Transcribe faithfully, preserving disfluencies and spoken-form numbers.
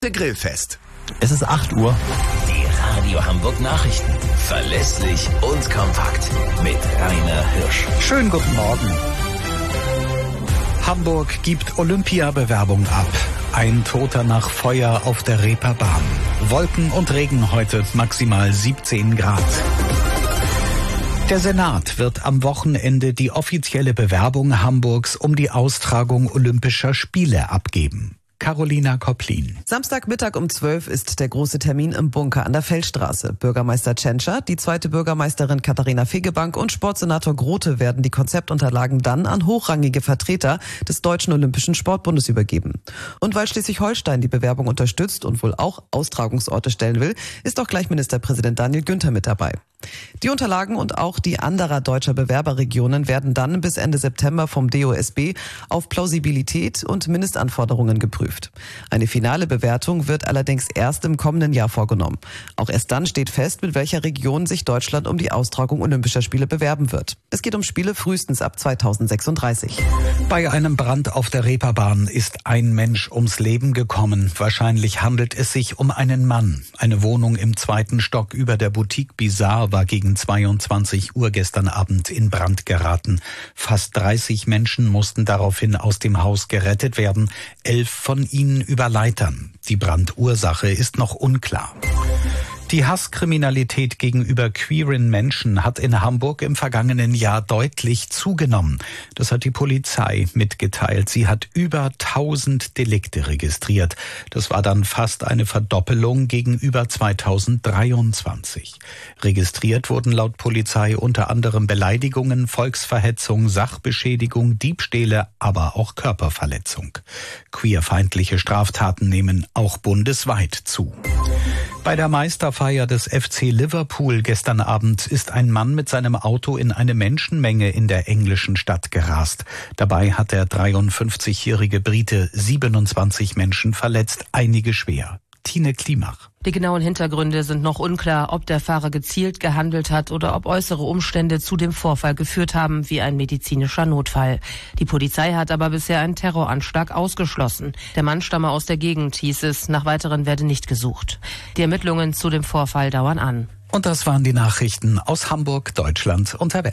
Grillfest. Es ist acht Uhr. Die Radio Hamburg Nachrichten. Verlässlich und kompakt. Mit Rainer Hirsch. Schönen guten Morgen. Hamburg gibt Olympiabewerbung ab. Ein Toter nach Feuer auf der Reeperbahn. Wolken und Regen heute, maximal siebzehn Grad. Der Senat wird am Wochenende die offizielle Bewerbung Hamburgs um die Austragung Olympischer Spiele abgeben. Carolina Kopplin. Samstagmittag um zwölf ist der große Termin im Bunker an der Feldstraße. Bürgermeister Tschentscher, die zweite Bürgermeisterin Katharina Fegebank und Sportsenator Grote werden die Konzeptunterlagen dann an hochrangige Vertreter des Deutschen Olympischen Sportbundes übergeben. Und weil Schleswig-Holstein die Bewerbung unterstützt und wohl auch Austragungsorte stellen will, ist auch gleich Ministerpräsident Daniel Günther mit dabei. Die Unterlagen und auch die anderer deutscher Bewerberregionen werden dann bis Ende September vom D O S B auf Plausibilität und Mindestanforderungen geprüft. Eine finale Bewertung wird allerdings erst im kommenden Jahr vorgenommen. Auch erst dann steht fest, mit welcher Region sich Deutschland um die Austragung Olympischer Spiele bewerben wird. Es geht um Spiele frühestens ab zweitausendsechsunddreißig. Bei einem Brand auf der Reeperbahn ist ein Mensch ums Leben gekommen. Wahrscheinlich handelt es sich um einen Mann. Eine Wohnung im zweiten Stock über der Boutique Bizarre war gegen zweiundzwanzig Uhr gestern Abend in Brand geraten. Fast dreißig Menschen mussten daraufhin aus dem Haus gerettet werden, elf von ihnen über Leitern. Die Brandursache ist noch unklar. Die Hasskriminalität gegenüber queeren Menschen hat in Hamburg im vergangenen Jahr deutlich zugenommen. Das hat die Polizei mitgeteilt. Sie hat über tausend Delikte registriert. Das war dann fast eine Verdoppelung gegenüber zweitausenddreiundzwanzig. Registriert wurden laut Polizei unter anderem Beleidigungen, Volksverhetzung, Sachbeschädigung, Diebstähle, aber auch Körperverletzung. Queerfeindliche Straftaten nehmen auch bundesweit zu. Bei der Meisterfeier des F C Liverpool gestern Abend ist ein Mann mit seinem Auto in eine Menschenmenge in der englischen Stadt gerast. Dabei hat der dreiundfünfzigjährige Brite siebenundzwanzig Menschen verletzt, einige schwer. Tine Klimach. Die genauen Hintergründe sind noch unklar, ob der Fahrer gezielt gehandelt hat oder ob äußere Umstände zu dem Vorfall geführt haben, wie ein medizinischer Notfall. Die Polizei hat aber bisher einen Terroranschlag ausgeschlossen. Der Mann stamme aus der Gegend, hieß es, nach weiteren werde nicht gesucht. Die Ermittlungen zu dem Vorfall dauern an. Und das waren die Nachrichten aus Hamburg, Deutschland und der Welt.